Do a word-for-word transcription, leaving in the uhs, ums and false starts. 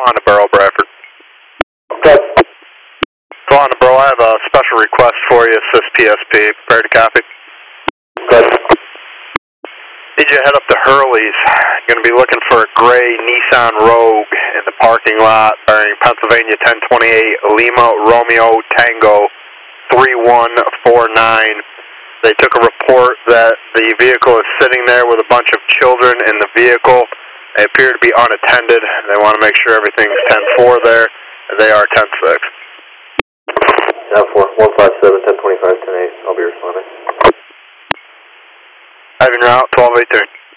on the Borough, Bradford. Okay. Go on the Borough, I have a special request for you, assist P S P. Prepare to copy. Good. Need you to head up to Hurley's. You're going to be looking for a gray Nissan Rogue in the parking lot bearing Pennsylvania ten twenty-eight Lima Romeo Tango three one four nine. They took a report that the vehicle is sitting there with a bunch of children in the vehicle. They appear to be unattended. They want to make sure everything's ten four there. They are ten six. ten four, one five seven, ten twenty-five, ten eight. I'll be responding. Having route twelve eighteen.